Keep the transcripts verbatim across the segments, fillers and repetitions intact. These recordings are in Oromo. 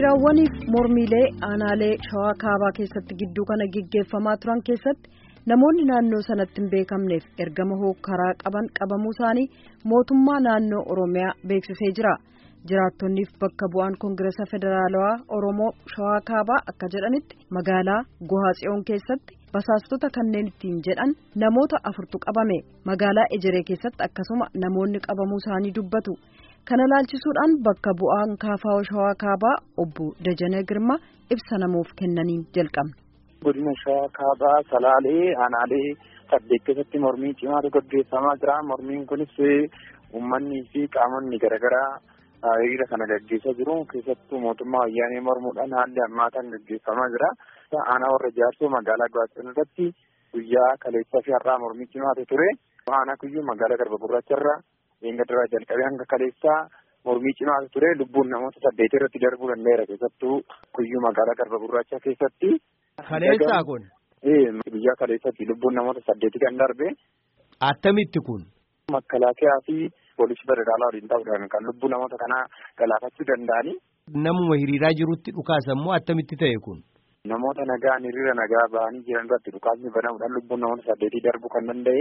hiriiraawwaniif mormiilee aanaalee shawaa kaabaa keessatti gidduu kana gaggeeffamaa turan keessatti namoonni naannoo sanatti hin beekamneef ergama hookkaraa qaban qabamuu isaanii mootummaa naannoo Oromiyaa beeksisee jira. Jiraattonniif bakka bu'aan Koongiresa Federaalawaa Oromoo shawaa kaabaa akka jedhanitti magaalaa Gohaa Tsiyoon keessatti basaastota kanneen ittiin jedhan namoota afurtu qabame. Magaalaa Ejeree keessatti akkasuma namoonni qabamuu isaanii dubbatu. Kana laalchisuudhaan bakka bu'aan kaafaa shawaa kaabaa obbo Dajanee Girmaa ibsa namuuf kennaniin jalqabna. Godina shawaa kaabaa salaalee aanaalee saddeet keessatti mormii cimaatu gaggeeffamaa jira. Mormiin kunis uummanni fi qaamonni garaagaraa hiriira kana gaggeessaa jiru. Keessattuu mootummaa wayyaanee mormuudhaan haalli hammaataan gaggeeffamaa jira. Aanaa warra jaarsoo magaalaa Gohaa Tsiyoon irratti guyyaa kaleessaa fi har'aa mormii cimaatu ture. Aanaa kuyyuu magaalaa Garba Gurraacharraa Eenga duraa jalqabee hanga kaleessaa mormii cimaatu ture. Lubbuun namoota saddeet irratti darbuu danda'eera. Keessattuu kuyyuu magaalaa Garba Gurraachaa keessatti. Kaleessaa kun? Biyyaa kaleessatti lubbuun namoota saddeeti kan darbe. Attamitti kun? Makalaakiyaa fi poolisii federaalaa waliin ta'uudhaan kan lubbuu namoota kanaa galaafachuu danda'ani. Namuma hiriiraa jirutti dhukaasammoo attamitti ta'e kun? Namoota nagaan hiriira nagaa bahanii jiran irratti dhukaasni banamuudhaan lubbuun namoota saddeetii darbuu kan danda'e.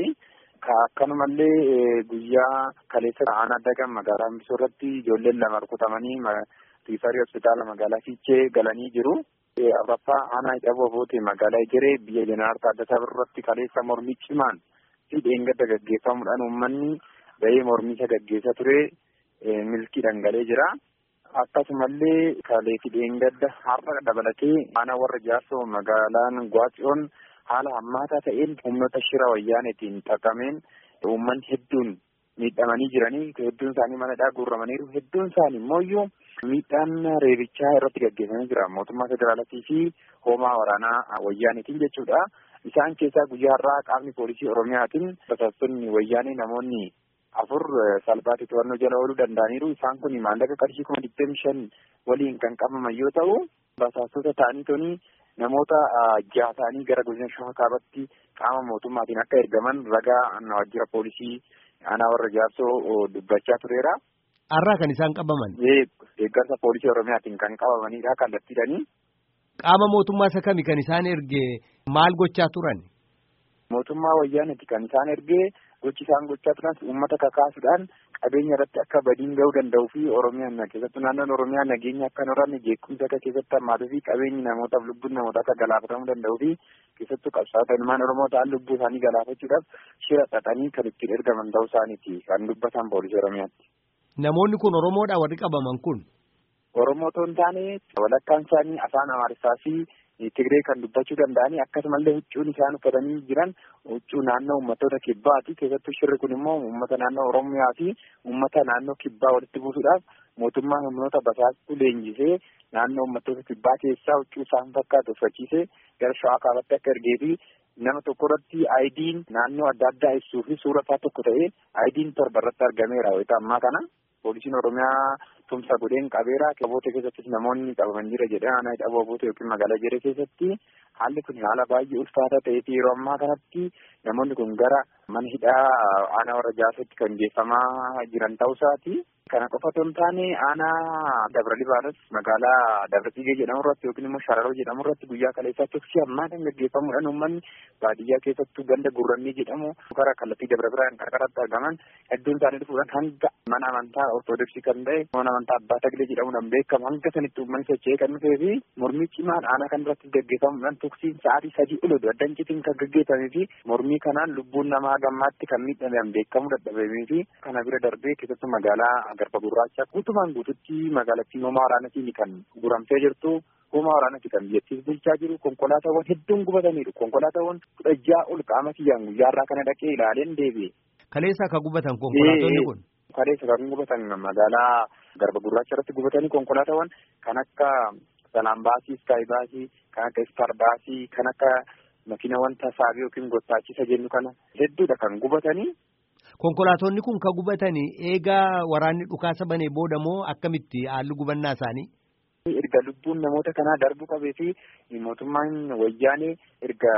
Akkanumallee guyyaa kaleessa aanaa dagan magaalaa Ambisoo irratti ijoolleen lama rukutamanii riifarii hospitaala magaalaa Fiichee galanii jiru. Afuraffaa aanaa Hidhaboo Bootee magaalaa Ejeree biyya Jeneraal Taaddasaa Birruutti kaleessa mormii cimaan fi dheengadda gaggeeffamuudhaan uummanni ba'ee mormicha gaggeessaa ture milkii dhangalee jira. Akkasumallee kalee fi dheengadda har'a dabalatee aanaa warra jaarsoo magaalaan Gohaa Tsiyoon haala hammaataa ta'een humnoota shira wayyaaneetiin xaqameen uummanni hedduun miidhamanii jiranii. Hedduun isaanii manadhaa guurramaniiru. Hedduun isaanii immoo miidhaan reebichaa irratti gaggeeffamee jira. Mootummaa federaalaatii fi hoomaa waraanaa wayyaaneetiin jechuudha. Isaan keessaa guyyaa har'aa qaamni poolisii Oromiyaatiin basaastonni wayyaanee namoonni afur salphaatti to'annoo jala ooluu danda'aniiru. Isaan kun maallaqa qarshii kuma digdamii shan waliin kan qabaman yoo ta'u, basaastota ta'anii toni namoota jaha ta'anii gara godina shawaa kaabaatti qaama mootummaatiin akka ergaman ragaa waajjira poolisii aanaa warra jaarsoo dubbachaa tureera. Har'aa kan isaan qabaman? Deeggarsa poolisii Oromiyaatiin kan qabamanidha kallattiidhanii. Qaama mootummaa isa kami kan isaan erge maal gochaa turan? Mootummaa wayyaaneeti kan isaan erge gochi isaan gochaa turan uummata kakaasuudhaan qabeenya irratti akka badiin ga'uu danda'uu fi Oromiyaan keessattuu naannoon Oromiyaa nageenya akka hin horanne jeequmsa akka keessatti hammaatuu fi qabeenyi namootaaf lubbuun namootaa akka galaafatamuu danda'uu fi keessattuu qabsaa'ota ilmaan Oromoo ta'an lubbuu isaanii galaafachuudhaaf shira xaxanii kan ittiin ergaman ta'uu isaaniiti kan dubbatan poolisii Oromiyaatti. Namoonni kun Oromoodhaa warri qabaman kun? Oromoo otoo hin taane walakkaan isaanii afaan Amaarissaa fi Tigree kan dubbachuu danda'anii akkasumallee huccuun isaan uffatanii jiran huccuu naannoo uummattoota kibbaati. Keessattuu shirri kun immoo uummata naannoo Oromiyaa fi uummata naannoo kibbaa walitti buusuudhaaf mootummaan humnoota basaastuu leenjisee naannoo uummattoota kibbaa keessaa huccuu isaan fakkaatu uffachiisee gara shawaa kaabaatti akka ergee fi nama tokko irratti aayidiin naannoo adda addaa ibsuu fi suura isaa tokko ta'ee aayidiin torba irratti argameera. Wayita ammaa kana poolisiin Oromiyaa tumsa godheen qabeera. Aboota keessattis namoonni qabaman jira jedhee aanaa Hidhaboo Bootee yookiin magaalaa Ejeree keessatti haalli kun haala baay'ee ulfaataa ta'ee fi yeroo ammaa kanatti namoonni kun gara mana hidhaa aanaa warra jaarsootti kan geeffamaa jiran ta'uu isaati. Kana qofa otoo hin taane aanaa Dabra Libaanos magaalaa Dabra Xiigee jedhamu irratti yookiin immoo Shararoo jedhamu irratti guyyaa kaleessaa tuksii hammaataan gaggeeffamuudhaan uummanni baadiyyaa keessattuu ganda Gurrannii jedhamu karaa kallattii Dabra Biraan qarqaratti argaman hedduun isaanii dhufuudhaan hanga mana amantaa Ortodoksii kan ta'e mana amantaa Abbaa Taglee jedhamuudhaan beekamu hanga sanitti uummanni socho'ee kan dhufee fi mormii cimaan aanaa kan irratti gaggeeffamuudhaan tuksiin sa'aatii sadii ol oduu addan citiin kan gaggeeffamee fi mormii kanaan lubbuun namaa gammaatti kan miidhamean beekamuu dadhabamee fi kana bira darbee keessattuu magaalaa Garba Gurraachaa guutumaan guututti magaalattiin hoomaa waraanatiin kan guramtee jirtu. Hoomaa waraanaatti kan biyyattiis bulchaa jiru. Konkolaataawwan hedduun gubataniiru. Konkolaataawwan kudha ja'a ol qaama kiyyaan guyyaa irraa kana dhaqee ilaaleen deebi'e. Kaleessa akka gubatan konkolaatonni kun? Kaleessa kan gubatan magaalaa Garba Gurraacha irratti gubatanii konkolaataawwan kan akka Salaam Baasii, Sky Baasii, kan akka Star Baasii, kan akka makiinawwan tasaabii yookiin gottaachisa jennu kana hedduudha kan gubatanii. Konkolaatonni kun kan gubatanii eegaa waraanni dhukaasa banee booda moo akkamitti haalli gubannaa isaanii? Erga lubbuun namoota kanaa darbuu qabee fi mootummaan wayyaanee erga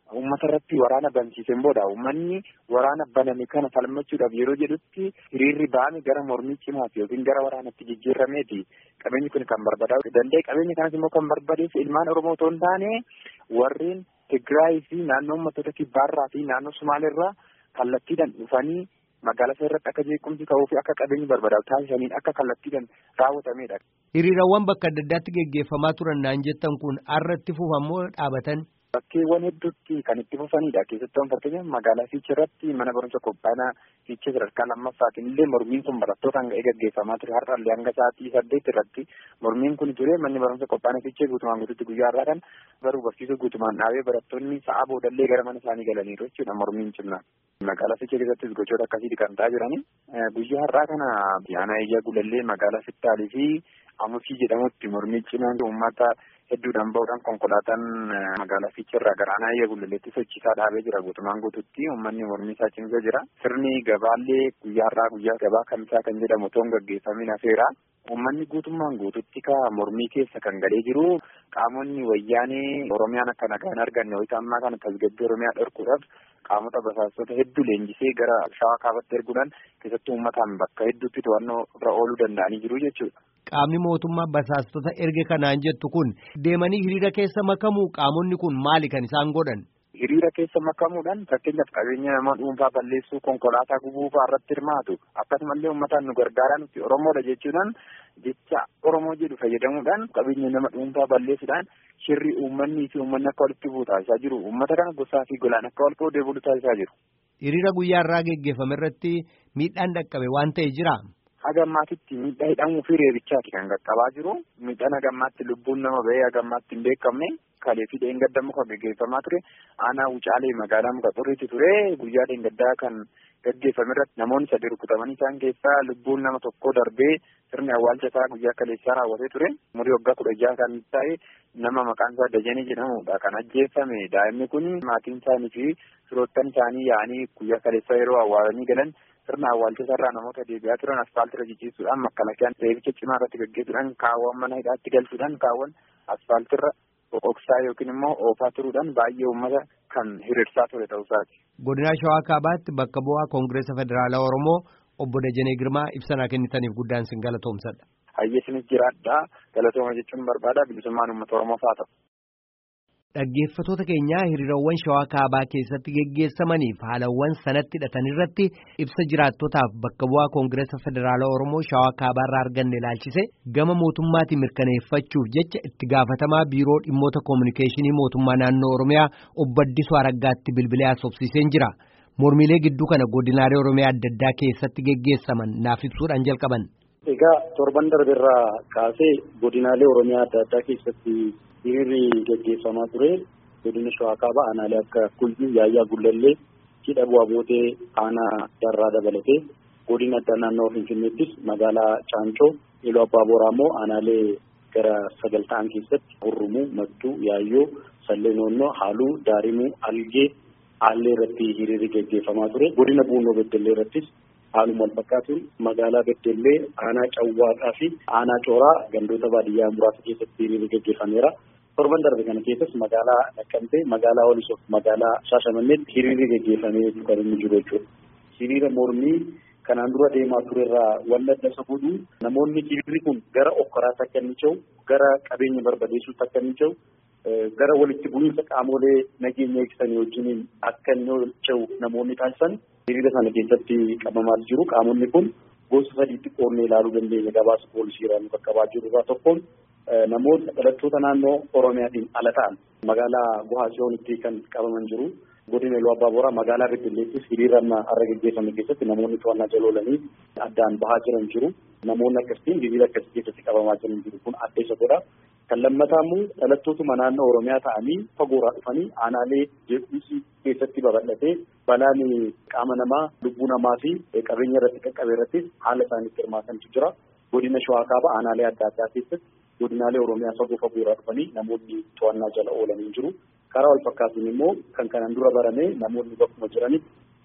uummata irratti waraana bansiiseen booda uummanni waraana baname kana falmachuudhaaf yeroo jedhutti hiriirri ba'ame gara mormii cimaati yookiin gara waraanatti jijjiirameeti qabeenyi kun kan barbadaa'u danda'e. Qabeenya kanas immoo kan barbadeessu ilmaan Oromoo otoo hin taane warreen Tigraay fi naannoo uummattoota kibbaarraa fi naannoo Sumaaleerraa kallattiidhaan dhufanii magaalaa isaa irratti akka jeequmsi ka'uu fi akka qabeenyi barbadaa'u taasisaniin akka kallattiidhaan raawwatamedha. Hiriirawwan bakka adda addaatti geggeeffamaa turan naan jettan kun har'atti fufamoo dhaabatan? Bakkeewwan hedduutti kan itti fufanidha. Keessattuu fakkeenyaaf magaalaa Fiichee irratti mana barumsa qophaa'inaa Fiichee sadarkaa lammaffaatiin illee mormiin kun barattootaan ga'ee gaggeeffamaa ture. Har'aallee hanga sa'aatii saddeet irratti mormiin kun ture. Manni barumsa qophaa'inaa Fiichee guutumaan guutuutti guyyaa har'aa kan baruu barsiisuu guutumaan dhaabee barattoonni sa'a boodallee gara mana isaanii galaniiru jechuudha mormiin cimnaan. Magaalaa Fiichee keessattis gochoota akkasiiti kan ta'aa jirani. Guyyaa har'aa kana aanaa Iyyaa Gulallee magaalaa Fittaalii fi Amusii jedhamutti mormii cimaan uummata hedduudhaan bahuudhaan konkolaataan magaalaa Fiichee irraa gara aanaa Iyyaa Gullalleetti sochiisaa dhaabee jira. Guutumaan guututti uummanni mormii isaa cimsaa jira. Sirni gabaallee guyyaa har'aa guyyaa gabaa kamisaa kan jedhamu otoo hin gaggeeffamin hafeera. Uummanni guutummaan guututti ka mormii keessa kan galee jiru qaamonni wayyaanee Oromiyaan akka nagaan arganne wayita ammaa kana tasgabbii Oromiyaa dhorkuudhaaf qaamota basaastota hedduu leenjisee gara Shawaa Kaabaatti erguudhaan keessattuu uummataan bakka hedduutti to'annoo irra ooluu danda'anii jiru jechuudha. Qaamni mootummaa basaastota erge kanaan jettu kun deemanii hiriira keessa makamuu qaamonni kun maali kan isaan godhan? Hiriira keessa makamuudhaan fakkeenyaaf qabeenya nama dhuunfaa balleessuu konkolaataa gubuu fa'aa irratti hirmaatu akkasumallee uummataan nu gargaaraa nuti Oromoodha jechuudhaan jecha Oromoo jedhu fayyadamuudhaan qabeenya nama dhuunfaa balleessuudhaan shirri uummanni fi uummanni akka walitti bu'u taasisaa jiru. Uummata kana gosaa fi golaan akka wal qoodee bulu taasisaa jiru. Hiriira guyyaa irraa geggeeffame irratti miidhaan dhaqqabe waan ta'e jira. Haga ammaatitti miidhaa hidhamuu fi reebichaati kan qaqqabaa jiru. Miidhaan haga ammaatti lubbuun nama ba'ee haga ammaatti hin beekamne kalee fi dheengadda muka gaggeeffamaa ture. Aanaa Wucaalee magaalaa muka xurriitti ture. Guyyaa dheengaddaa kan gaggeeffame irratti namoonni sadii rukutamanii isaan keessaa lubbuun nama tokko darbee sirni awwaalcha isaa guyyaa kaleessaa raawwatee ture. Umurii waggaa kudha jaha kan ta'e nama maqaan isaa Dajanee jedhamudha kan ajjeeffame. Daa'imni kun maatiin isaanii fi firoottan isaanii yaa'anii guyyaa kaleessaa yeroo awwaalanii galan sirna awwaalcha irraa namoota deebi'aa turan asfaaltira jijjiisuudhaan makkalakkaan reebicha cimaa irratti gaggeessuudhaan kaawwan mana hidhaatti galchuudhaan kaawwan asfaaltirra boqoqsaa yookiin immoo oofaa turuudhaan baay'ee uummata kan hiriirsaa ture ta'uusaati. Godina Shawaa Kaabaatti bakka bu'aa Koongireesa Federaalaa Oromoo obbo Dajanee Girmaa ibsa kennitaniif guddaan sin galatoomsadha. Hayyeesinis jiraadhaa galatooma jechuun barbaada bilisummaan uummata Oromoof haa ta'u. Dhaggeeffattoota keenyaa hiriirawwan Shawaa Kaabaa keessatti geggeessamaniif haalawwan sanatti hidhatan irratti ibsa jiraattotaaf bakka bu'aa Koongireesa Federaalaa Oromoo Shawaa Kaabaa irraa arganne ilaalchise gama mootummaatiin mirkaneeffachuuf jecha itti gaafatamaa biiroo dhimmoota koominikeeshinii mootummaa naannoo Oromiyaa obbo Addisuu Araggaatti bilbilee haasofsiiseen jira. Mormiilee gidduu kana godinaalee Oromiyaa adda addaa keessatti geggeessaman naaf ibsuudhaan jalqaban. Egaa torban darbeerraa kaasee godinaalee Oromiyaa adda addaa keessatti hiriirri gaggeeffamaa ture. Godina Shawaa Kaabaa aanaalee akka Kulbii, Yaayyaa Gullallee, Hidha Bu'aa Bootee, aanaa Darraa dabalatee godina addaa naannoo Finfinneettis magaalaa Caancoo, Iluu Abbaa Booraa immoo aanaalee gara sagal ta'an keessatti Hurrumuu, Mattuu, Yaayyoo, Sallee Noonnoo, Haaluu, Daarimuu, Algee, Aallee irratti hiriirri gaggeeffamaa ture. Godina Buunoo Beddellee irrattis haaluma wal fakkaatuun magaalaa Beddellee, aanaa Cawwaaqaa fi aanaa Cooraa gandoota baadiyyaa muraasa keessatti hiriirri gaggeeffameera. Torban darbe kana keessas magaalaa Naqqamtee, magaalaa Walisoo, magaalaa Shaashamanneetti hiriirri gaggeeffamee kan inni jiru jechuudha. Hiriira mormii kanaan dura deemaa turerraa wal adda isa godhu namoonni hiriirri kun gara okkoraatti akka inni cehu, gara qabeenya barbadeessuutti akka inni cehu, gara walitti bu'iinsa qaamolee nageenya eegsisanii wajjiniin akka inni cehu namoonni taasisan hiriira sana keessatti qabamaa jiru. Qaamonni kun gosa sadiitti qoodnee ilaaluu dandeenya. Gabaasa poolisiirraa qaqqabaa jiru irraa tokkoon namoota dhalattoota naannoo Oromiyaatiin ala ta'an magaalaa Buhaa Tsiyoonitti kan qabaman jiru. Godina Iluu Abbaa Booraa magaalaa Beddelleettis hiriira har'a gaggeeffame keessatti namoonni to'annaa jala oolanii addaan bahaa jiran jiru. Namoonni akkasitiin hiriira akkasii keessatti qabamaa jiran jiru kun adda isa godha. Kan lammataa immoo dhalattootuma naannoo Oromiyaa ta'anii fagoorraa dhufanii aanaalee jeequmsi keessatti babal'atee balaan qaama namaa, lubbuu namaa fi qabeenya irratti qaqqabe irrattis haala isaaniitti hirmaatantu jira. Godina Shawaa Kaabaa aanaalee adda addaa keessatti godinaalee Oromiyaa fagoo fagoorraa dhufanii namoonni to'annaa jala oolanii jiru. Karaa wal fakkaatuun immoo kan kanaan dura barame namoonni bakkuma jiranitti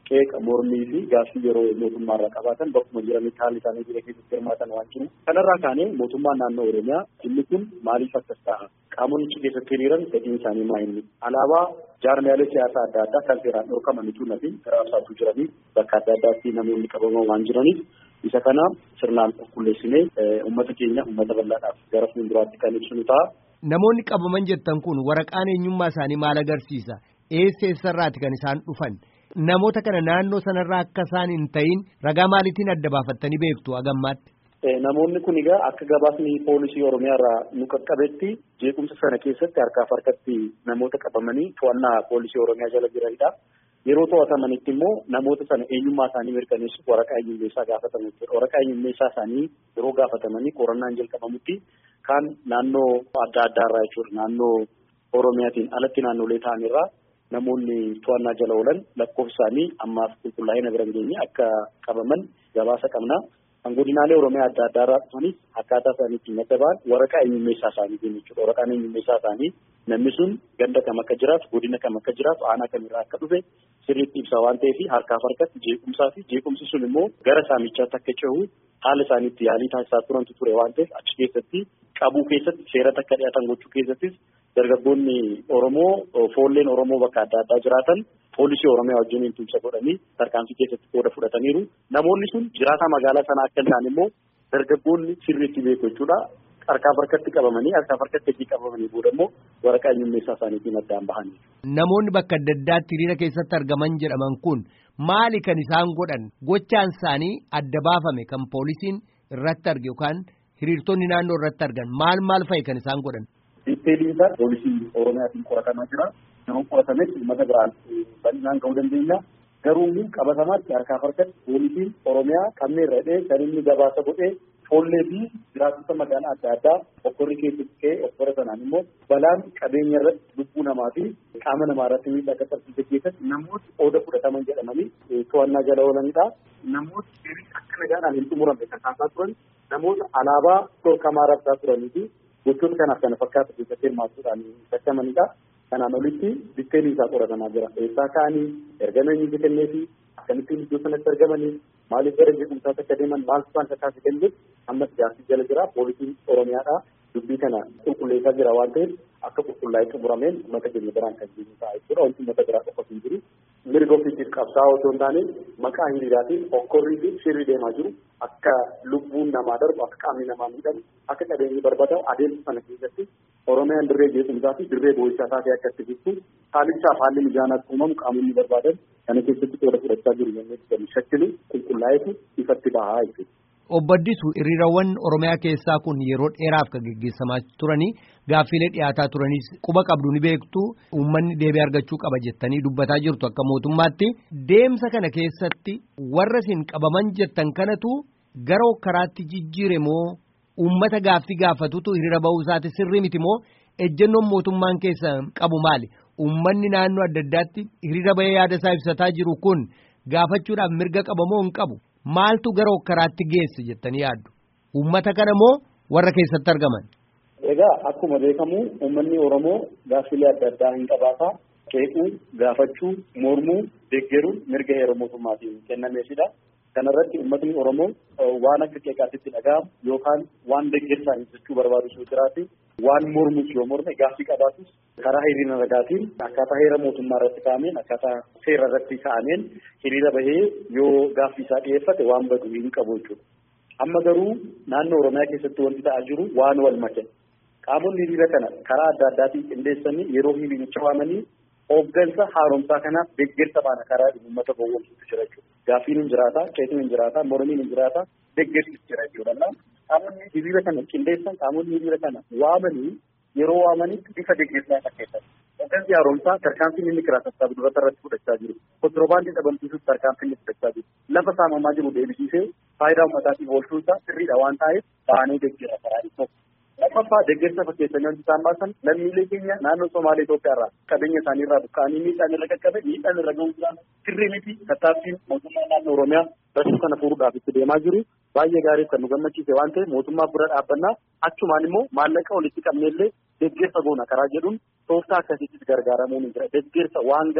qeeqa mormii fi gaaffii yeroo mootummaarraa qabaatan bakkuma jiranitti haalli isaanii biyya keessatti hirmaatan waan jiru. Kanarraa kaanee mootummaan naannoo Oromiyaa inni kun maaliif akkas ta'a? Qaamonni keessatti hiriiran fedhiin isaanii maa inni? Alaabaa jaarmiyaalee siyaasaa adda addaa kan seeraan dhorkamanitu nafi raabsaatu jiranii bakka adda addaatti namoonni qabaman waan jiraniif isa kana sirnaan qulqulleessinee uummata keenya uummata bal'aadhaaf gara fuulduraatti kan ibsinu ta'a. Namoonni qabaman jettan kun waraqaan eenyummaa isaanii maal agarsiisa? Eessa eessarraati kan isaan dhufan? Namoota kana naannoo sanarraa akka isaan hin ta'in ragaa maaliitiin adda baafattanii beektu hagammaatti? Namoonni kun egaa akka gabaasni poolisii Oromiyaa irraa nu qaqqabetti jeequmsa sana keessatti harkaaf harkatti namoota qabamanii to'annaa poolisii Oromiyaa jala jiranidha. Yeroo to'atamanitti immoo namoota sana eenyummaa isaanii mirkaneessuuf waraqaa eenyummeessaa gaafatamu jechuudha. Waraqaa eenyummeessaa isaanii yeroo gaafatamanii qorannaan jalqabamutti kan naannoo adda addaarraa jechuudha. Naannoo Oromiyaatiin alatti naannolee ta'anirraa namoonni to'annaa jala oolan lakkoofsa isaanii ammaaf qulqullaa'ina bira hin geenye akka qabaman gabaasa qabna. Kan godinaalee Oromiyaa adda addaarraa dhufanis akkaataa isaaniitti madda ba'an waraqaa eenyummeessaa isaanii jechuudha. Waraqaan eenyummeessaa isaanii namni sun ganda kam akka jiraatu, godina kam akka jiraatu, aanaa kamirraa akka dhufe sirriitti ibsa waan ta'eef harkaaf harkatti jeequmsaa fi jeequmsi sun immoo gara saamichaatti akka cehu haala isaaniitti yaalii taasisaa turantu ture waan ta'eef achi keessatti qabuu keessatti seerata akka dhiyaatan gochuu keessattis dargaggoonni Oromoo foolleen Oromoo bakka adda addaa jiraatan poolisii Oromiyaa wajjin tumsa godhanii tarkaanfii keessatti qooda fudhataniiru. Namoonni sun jiraataa magaalaa sanaa akka hin taane immoo dargaggoonni sirriitti beeku jechuudha. Harkaaf harkatti qabamanii harkaaf harkatti hojii qabamanii booda immoo waraqaa eenyummeessaa isaaniitiin addaan bahanii. Namoonni bakka adda addaatti hiriira keessatti argaman jedhaman kun maali kan isaan godhan? Gochaan isaanii adda baafame kan poolisiin irratti arge yookaan hiriirtonni naannoo irratti argan maal maal fa'i kan isaan godhan? Diiteeliin isaa poolisii Oromiyaatiin qoratamaa jira. Yeroo qoratametti uummata biraan bal'inaan ga'uu dandeenya. Garuu qabatamaatti harkaaf harkatti poolisiin Oromiyaa kanneen radhee kan inni gabaasa godhee foollee fi jiraattota magaalaa adda addaa okkorri keessatti ka'ee okkora sanaan immoo balaan qabeenya irratti lubbuu namaa fi qaama namaa irratti miidhaa qaqqabsiise keessatti namooti qooda fudhataman jedhamanii to'annaa jala oolanidha. Namooti seerri akka nagaadhaan hin xumuramne kan taasaa turan namoota alaabaa dhorkamaa rabsaa turanii fi gochoota kanaaf kana fakkaatu keessatti hirmaachuudhaan shakkamanidha. Kanaan olitti diiteelii isaa qoratamaa jira. Eessaa ka'anii ergama eenyuutu kenneefi akkamittiin iddoo sanatti argamanii maaliif gara jeequmsaatti akka deeman maaltu isaan kakkaase kan jedhu ammas gaaffii jala jira. Poolisiin Oromiyaadha dubbii kana qulqulleessaa jira waan ta'eef akka qulqullaa'ee xumurameen uummata keenya biraan kan jiru ta'a jechuudha. Wanti uummata biraa qofa hin jiru. Mirga ofiitiif qabsaa'aa otoo hin taane maqaa hiriiraatiin okkorrii fi shirri deemaa jiru akka lubbuun namaa darbu akka qaamni namaa miidhamu akka qabeenyi barbadaa'u adeemsa sana keessatti Oromiyaan dirree jeequmsaa fi dirree boo'ichaa taatee akka itti jirtu haalichaaf haalli mijaanaatti uumamu qaamonni barbaadan kana keessatti qooda fudhachaa jiru jennee kan shakkilu qulqullaa'eetu ifatti bahaa jechuudha. Obbo Addisu hiriirawwan Oromiyaa keessaa kun yeroo dheeraaf kan gaggeessamaa turanii gaaffiilee dhiyaataa turanis quba qabdu ni beektu uummanni deebii argachuu qaba jettanii dubbataa jirtu akka mootummaatti deemsa kana keessatti warra isin qabaman jettan kanatu gara karaatti jijjiire moo uummata gaaffii gaafatutu hiriira ba'uu isaati sirrii miti moo ejjennoon mootummaan keessa qabu maali? Uummanni naannoo adda addaatti hiriira ba'ee yaada isaa ibsataa jiru kun gaafachuudhaaf mirga qaba moo hin qabu? Maaltu gara karaatti geesse jettanii yaaddu? Uummata kana moo warra keessatti argaman? Egaa akkuma beekamu uummanni Oromoo gaaffilee adda addaa hin qabaataa qeequu, gaafachuu, mormuu, deeggaruu mirga heera mootummaatiin kennameefidha. Kanarratti uummatni Oromoo waan akka qeeqaatitti dhaga'amu yookaan waan deeggarsaan ibsachuu barbaadu yoo jiraate waan mormus yoo morme gaaffii qabaatus karaa hiriira nagaatiin akkaataa heera mootummaa irratti kaa'ameen akkaataa seera irratti kaa'ameen hiriira bahee yoo gaaffii isaa dhiyeeffate waan badu hin qabu jechuudha. Amma garuu naannoo Oromiyaa keessatti wanti ta'aa jiru waan wal make. Qaamonni hiriira kana karaa adda addaatiin qindeessanii yeroo hiriiricha waamanii hooggansa haaromsaa kanaaf deeggarsa baana karaa uummata gowwoomsuutu jira jechuudha. Gaaffiin hin jiraata, qeeqni hin jiraata, mormiin hin jiraata, deeggarsis jira jechuudha. Qaamonni hiriira kana qindeessan qaamonni hiriira kana waamanii yeroo waamanitti bifa deeggarsaa fakkeessan. Hooggansi haaromsaa tarkaanfiin inni kiraa sassaabu duratti irratti fudhachaa jiru. Kontiroobaandii dhabamsiisuuf tarkaanfiin inni fudhachaa jiru. Lafa saamamaa jiru deebisiisee faayidaa uummataatiif oolchuun isaa sirriidha waan ta'eef baanee deeggara karaa inni tokko. Lammaffaa deeggarsa fakkeessanii wanti isaan baasan lammiilee keenya naannoo Somaalee Itoophiyaa irraa qabeenya isaanii irraa buqqa'anii miidhaan irra qaqqabe miidhaan irra ga'uu isaan sirrii miti tattaaffiin mootummaa naannoo Oromiyaa rakkoo kana furuudhaaf itti deemaa jiru baay'ee gaarii kan nu gammachiise waan ta'eef mootummaa bira dhaabbannaa achumaan immoo maallaqa walitti qabneellee deeggarsa goona karaa jedhuun tooftaa akkasiittis gargaaramuun hin jira deeggarsa waan gaarii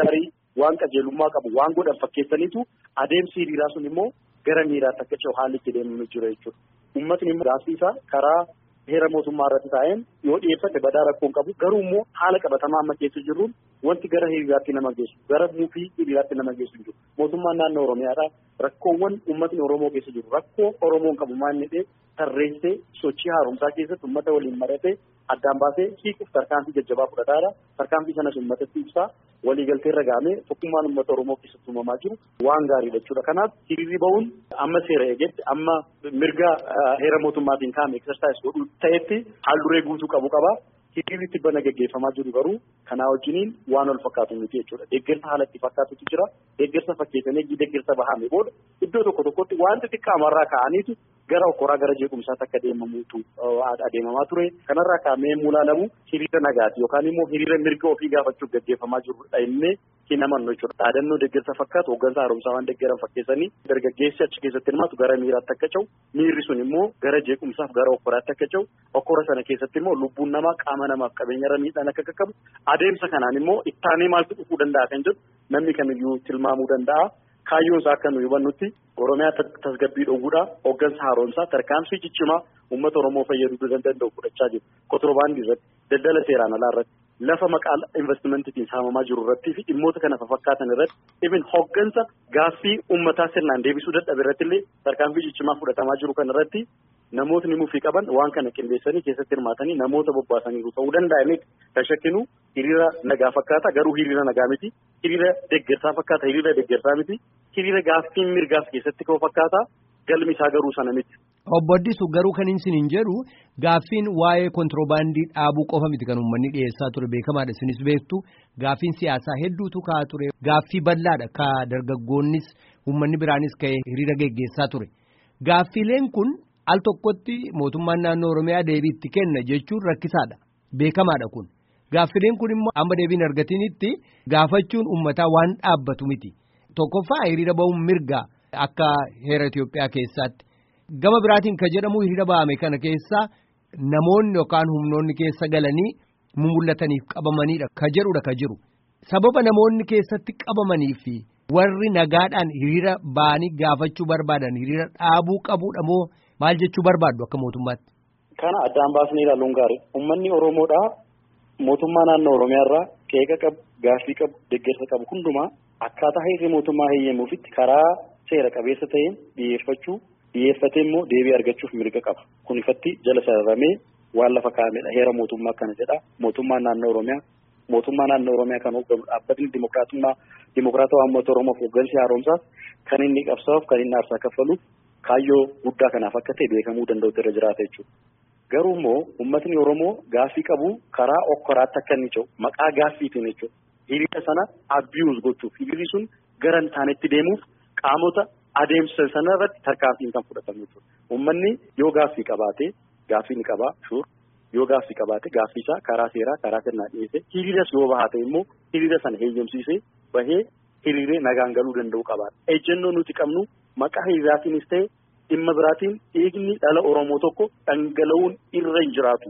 waan qajeelummaa qabu waan godhan fakkeessaniitu adeemsi hiriiraa sun immoo gara miiraatti akka ce'u haalli itti deemnu jira jechuudha. Uummatni immoo gaaffii isaa karaa heera mootummaa irratti taa'een yoo dhiyeeffate badaa rakkoon qabu garuu immoo haala qabatamaa amma keessa jirruun wanti gara hiriiraatti nama geessu gara muufii hiriiraatti nama geessu jiru. Mootummaan naannoo Oromiyaadha rakkoowwan uummatni Oromoo keessa jiru rakkoo Oromoon qabu maal jedhee tarreessee sochii haaromsaa keessatti uummata waliin maratee addaan baasee hiikuuf tarkaanfii jajjabaa fudhataadha. Tarkaanfii sanas uummatatti ibsaa waliigaltee irra gahamee tokkummaan uummata Oromoo keessatti uumamaa jiru waan gaariidha jechuudha. Kanaaf hiriirri bahuun amma seera eegetti amma mirga heera mootummaatiin kaa'ame eksersaayis godhu ta'etti haal duree guutuu qabu qaba. Hiriirri tibbana gaggeeffamaa jiru garuu kanaa wajjiniin waan wal fakkaatu miti jechuudha. Deeggarsa haala itti fakkaatutu jira. Deeggarsa fakkeessanii deeggarsa bahame booda iddoo tokko tokkotti waan xixiqqaamarraa ka'aniitu gara okkoraa gara jeequmsaatti akka deemamuutu adeemamaa ture. Kanarraa kaa'amee mulaalamu hiriira nagaati yookaan immoo hiriira mirga ofii gaafachuuf gaggeeffamaa jirudha innee hin amannu jechuudha. Dhaadannoo deeggarsa fakkaatu hooggansa haaromsaa waan deeggaran fakkeessanii dargaggeessi achi keessatti hirmaatu gara miiraatti akka ce'u miirri sun immoo gara jeequmsaaf gara okkoraatti akka ce'u okkora sana keessatti immoo lubbuun namaa qaama namaaf qabeenyarra miidhaan akka qaqqabu adeemsa kanaan immoo ittaanee maaltu dhufuu danda'a kan jedhu namni kamiyyuu tilmaamuu danda'a. Kaayyoon isaa akka nu hubannutti Oromiyaa tasgabbii dhoowwuudha hooggansa haaromsaa tarkaanfii ciccimaa uummata Oromoo fayyaduu danda'u fudhachaa jiru. Kotorbaandii irratti daldala seeraan alaa irratti lafa maqaa investimentiin saamamaa jiru irratti fi dhimmoota kana fakkaatan irratti even hooggansa gaaffii uummataa sirnaan deebisuu dadhabe irratti illee tarkaanfii ciccimaa fudhatamaa jiru kan irratti namootni mufii qaban waan kana qindeessanii keessatti hirmaatanii namoota bobbaasaniiru ta'uu danda'aniif kan shakkinu hiriira nagaa fakkaata garuu hiriira nagaa miti hiriira deeggarsaa fakkaata hiriira deeggarsaa miti hiriira gaaffii mirgaaf keessatti ka'u fakkaata galmi isaa garuu sana miti. Obbo Addisu garuu kan hin jedhu gaaffiin waa'ee kontiroobaandii dhaabuu qofa miti kan uummanni dhiyeessaa ture beekamaadha isinis beektu gaaffiin siyaasaa hedduutu ka'aa ture gaaffii bal'aadha ka dargaggoonnis uummanni biraanis ka'ee hiriira geggeessaa ture gaaffiileen kun. Al tokkotti mootummaan naannoo Oromiyaa deebii itti kenna jechuun rakkisaadha. Beekamaadha kun. Gaaffileen kun immoo amma deebiin argatinitti gaafachuun uummataa waan dhaabbatu miti. Tokkoffaa hiriira bahuun mirga akka heera Itoophiyaa keessaatti. Gama biraatiin kan jedhamu hiriira bahame kana keessa namoonni yookaan humnoonni keessa galanii mul'ataniif qabamaniidha kan jedhudha kan jiru. Sababa namoonni keessatti qabamanii fi warri nagaadhaan hiriira bahanii gaafachuu barbaadan hiriira dhaabuu qabuudha moo maal jechuu barbaaddu akka mootummaatti? Kana addaan baasnee ilaaluun gaarii. Uummanni Oromoodhaa mootummaa naannoo Oromiyaarraa qeeqa qabu, gaaffii qabu, deeggarsa qabu hundumaa akkaataa heerri mootummaa heeyyamuufitti karaa seera qabeessa ta'een dhiyeeffachuu, dhiyeeffatee immoo deebii argachuuf mirga qaba. Kun ifatti jala sararamee waan lafa kaa'amedha. Heera mootummaa kana jedha. Mootummaan naannoo Oromiyaa, mootummaa naannoo Oromiyaa kan hoogganu dhaabbatni dimokiraatummaa, dimokiraatawaa uummata Oromoof hooggansi haaromsaaf kan inni qabsaa'uuf, kan inni aarsaa kaffaluuf kaayyoo guddaa kanaaf akka ta'e beekamuu danda'utu irra jiraata jechuudha. Garuu immoo uummatni Oromoo gaaffii qabu karaa okkoraatti akka inni ce'u maqaa gaaffiitiin jechuudha. Hiriira sana abiyuus gochuuf hiriirri sun gara hin taanetti deemuuf qaamota adeemsa sana irratti tarkaanfiin kan fudhatamu jechuudha. Uummanni yoo gaaffii qabaate gaaffii ni qabaa shuur yoo gaaffii qabaate gaaffii isaa karaa seeraa karaa sirnaa dhiyeessee hiriiras yoo bahaate immoo hiriira sana heeyyamsiisee bahee hiriiree nagaan galuu danda'u qabaata. Ejjennoo nuti qabnu maqaa hiriiraatiinis ta'e dhimma biraatiin dhiigni dhala Oromoo tokko dhangala'uun irra hin jiraatu.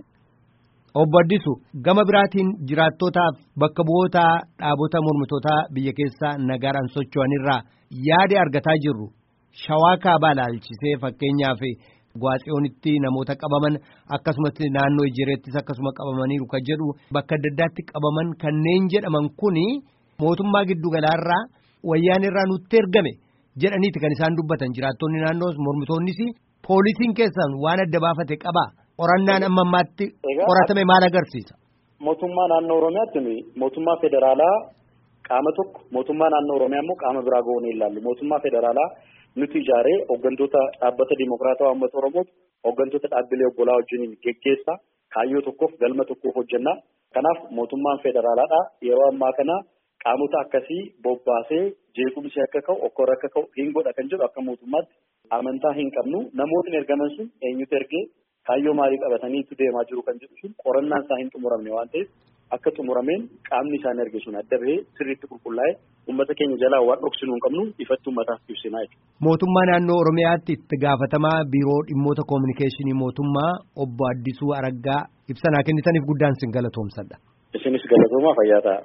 Obbo Addisu gama biraatiin jiraattootaaf bakka bu'oota dhaabota mormitootaa biyya keessaa nagaadhaan socho'anirraa yaada argataa jirru shawaa kaabaa ilaalchisee fakkeenyaaf Gwaatsiyoonitti namoota qabaman akkasumas naannoo Ijereettis akkasuma qabamaniiru kan jedhu bakka adda addaatti qabaman kanneen jedhaman kuni mootummaa giddugalaarraa wayyaanirraa nutti ergame. jedhaniiti kan isaan dubbatan jiraattonni naannoo mormitoonnis poolisiin keessan waan adda baafate qaba qorannaan amma ammaatti qoratame maal agarsiisa? Mootummaa naannoo Oromiyaatti mootummaa federaalaa qaama tokko mootummaa naannoo Oromiyaa immoo qaama biraa goonee ilaallu mootummaa federaalaa nuti ijaaree hooggantoota dhaabbata dimokiraatawaa uummata Oromoo hooggantoota dhaabbilee obbolaa wajjin geggeessaa kaayyoo tokkoof galma tokkoof hojjennaa kanaaf mootummaan federaalaadhaa yeroo ammaa kana qaamota akkasii bobbaasee jeequmsi akka ka'u okkora akka ka'u hin godha kan jedhu akka mootummaatti amantaa hin qabnu namootni ergaman sun eenyutu ergee kaayyoo maalii qabataniitu deemaa jiru kan jedhu sun qorannaan isaa hin xumuramne waan ta'eef akka xumurameen qaamni isaan erge sun adda bahee sirriitti qulqullaa'ee uummata keenya jalaa waan dhoksinuu hin qabnu ifatti uummataaf ibsinaa jechuudha. Mootummaa naannoo Oromiyaatti itti gaafatamaa biiroo dhimmoota koominikeeshinii mootummaa obbo Addisuu Araggaa ibsa naa kennitaniif guddaan sin galatoomsadha. Isinis galatoomaa fayyaa ta'a.